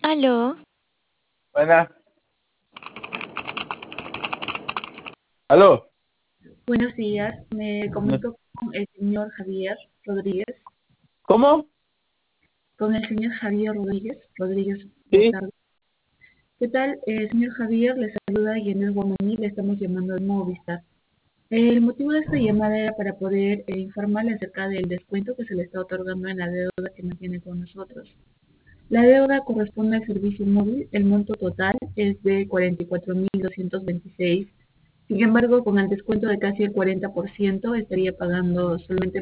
Aló, Buenas. Aló. Buenos días, me No. comunico con el señor Javier Rodríguez. ¿Cómo? Con el señor Javier Rodríguez Sí. Bozardo. ¿Qué tal? Señor Javier, le saluda Yanel Guamaní, le estamos llamando al Movistar. El motivo de esta llamada era para poder informarle acerca del descuento que se le está otorgando en la deuda que mantiene con nosotros. La deuda corresponde al servicio móvil, el monto total es de 44.226. Sin embargo, con el descuento de casi el 40%, estaría pagando solamente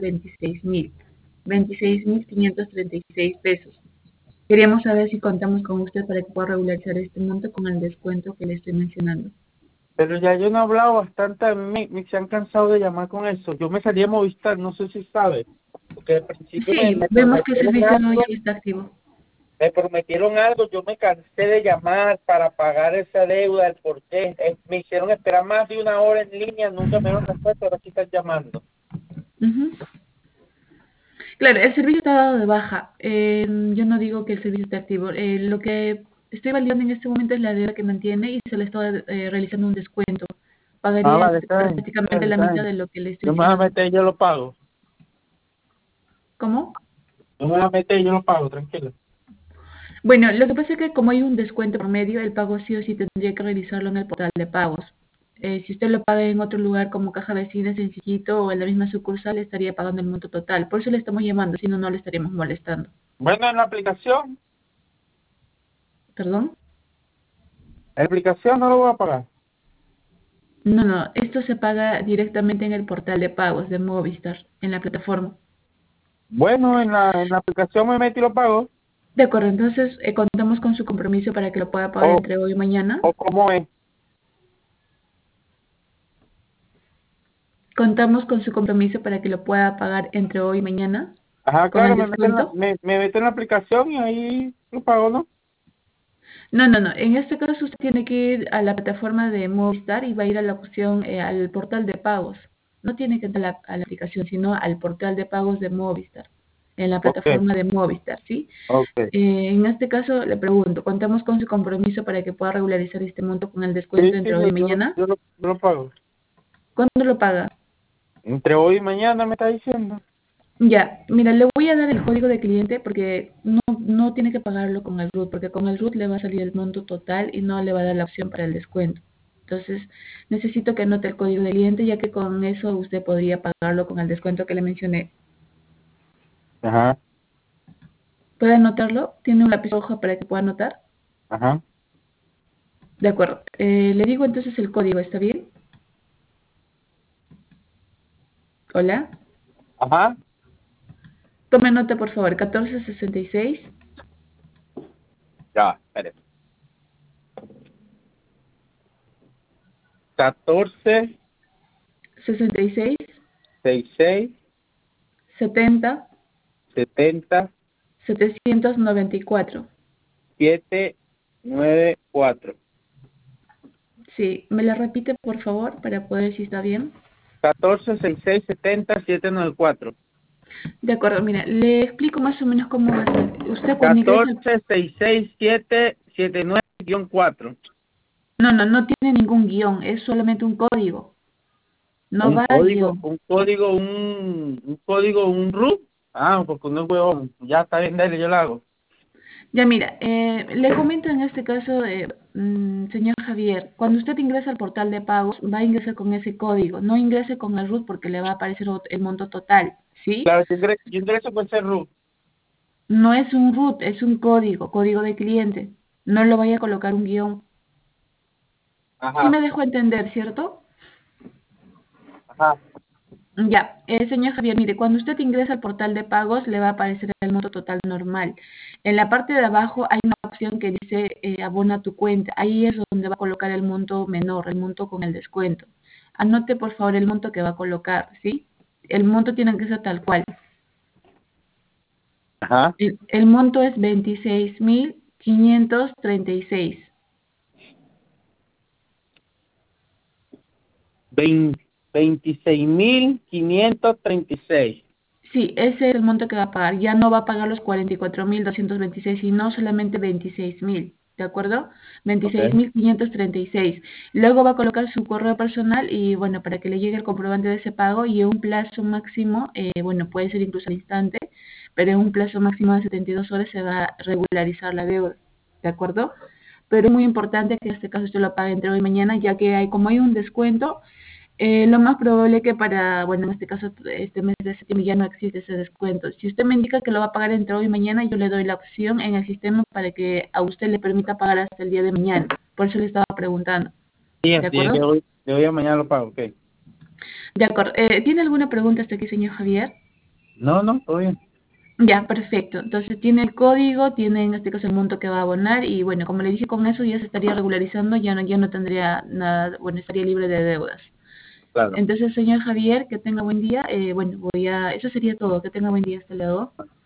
26.536 pesos. Queríamos saber si contamos con usted para que pueda regularizar este monto con el descuento que le estoy mencionando. Pero ya yo no he hablado bastante, se han cansado de llamar con eso. Yo me salí a Movistar, no sé si sabe, porque al principio Sí, me vemos que el prometieron servicio no ya algo, está activo. yo me cansé de llamar para pagar esa deuda, el por qué. Me hicieron esperar más de una hora en línea, nunca me dieron respuesta, ahora sí están llamando. Ujú. Claro, el servicio está dado de baja. Yo no digo que el servicio esté activo. Lo que estoy validando en este momento es la deuda que mantiene y se le está realizando un descuento. Ah, Pagaría vale, está bien, prácticamente la está mitad bien. de lo que le estoy Yo me voy a diciendo. meter y yo lo pago. ¿Cómo? Yo me voy a meter y yo lo pago, tranquilo. Bueno, lo que pasa es que como hay un descuento por medio, el pago sí o sí tendría que realizarlo en el portal de pagos. Si usted lo paga en otro lugar como caja vecina, sencillito o en la misma sucursal, estaría pagando el monto total. Por eso le estamos llamando, si no, no le estaríamos molestando. Bueno, en ¿Perdón? la aplicación no lo voy a pagar. No, no, esto se paga directamente en el portal de pagos de Movistar, en la plataforma. Bueno, en la aplicación me meto y lo pago. De acuerdo, entonces contamos con su compromiso para que lo pueda pagar O, entre hoy y mañana. o cómo es. Contamos con su compromiso para que lo pueda pagar entre hoy y mañana Ajá, con el claro, descuento. me meto en la aplicación y ahí lo pago, ¿no? No, no, no. En este caso usted tiene que ir a la plataforma de Movistar y va a ir a la opción, al portal de pagos. No tiene que entrar a la aplicación, sino al portal de pagos de Movistar, en la Ok, plataforma de Movistar, ¿sí? ok. En este caso le pregunto, ¿contamos con su compromiso para que pueda regularizar este monto con el descuento Sí, sí, entre hoy y mañana? yo lo pago. ¿Cuándo lo paga? Entre hoy y mañana me está diciendo. Ya, mira, le voy a dar el código de cliente porque no tiene que pagarlo con el RUT, porque con el RUT le va a salir el monto total y no le va a dar la opción para el descuento. Entonces, necesito que anote el código de cliente, ya que con eso usted podría pagarlo con el descuento que le mencioné. Ajá, ¿Puede anotarlo? ¿Tiene un lápiz rojo para que pueda anotar? ajá, De acuerdo. Le digo entonces el código, ¿está bien? Hola. ajá. Tome nota, por favor. 1466 Ya, espere. 14, 66 66, 70 70, 794. 794. Sí, ¿me la repite, por favor, para poder ver si está bien? 14, 66, 70, 794. De acuerdo, mira, le explico más o menos cómo va a ser. Usted cuando ingresa 14, 66, 7, 79-4. no tiene ningún guión, es solamente un código. No Un va a código, guión. un código, un código, un root. Ah, porque no es huevón. Ya está bien, dale, yo lo hago. Ya mira, le comento en este caso, señor Javier, cuando usted ingresa al portal de pagos, va a ingresar con ese código. No ingrese con el RUT porque le va a aparecer el monto total, ¿sí? Claro, yo ingreso con ese root. No es un RUT, es un código, código de cliente. No lo vaya a colocar un guión. Sí Ajá, me dejo entender, ¿cierto? ajá. Ya, señor Javier, mire, cuando usted ingresa al portal de pagos, le va a aparecer el monto total normal. En la parte de abajo hay una opción que dice abona tu cuenta. Ahí es donde va a colocar el monto menor, el monto con el descuento. Anote, por favor, el monto que va a colocar, ¿sí? El monto tiene que ser tal cual. Ajá. El monto es 26.536. 26.536. Sí, ese es el monto que va a pagar. Ya no va a pagar los 44.226, sino solamente 26.000, ¿de acuerdo? Ok. 26.536. Luego va a colocar su correo personal y, bueno, para que le llegue el comprobante de ese pago y en un plazo máximo, bueno, puede ser incluso al instante, pero en un plazo máximo de 72 horas se va a regularizar la deuda, ¿de acuerdo? Pero es muy importante que en este caso usted lo pague entre hoy y mañana, ya que como hay un descuento, lo más probable que para, bueno, en este caso, este mes de septiembre ya no existe ese descuento. Si usted me indica que lo va a pagar entre hoy y mañana, yo le doy la opción en el sistema para que a usted le permita pagar hasta el día de mañana. Por eso le estaba preguntando. Sí, ¿De así es, acuerdo? de hoy a mañana lo pago, ok. De acuerdo. ¿Tiene alguna pregunta hasta aquí, señor Javier? No, no, todo bien. Ya, perfecto. Entonces tiene el código, tiene en este caso el monto que va a abonar y bueno, como le dije, con eso ya se estaría regularizando, ya no tendría nada, bueno, estaría libre de deudas. Claro. Entonces, señor Javier, que tenga buen día. Bueno, eso sería todo. Que tenga buen día. Hasta luego.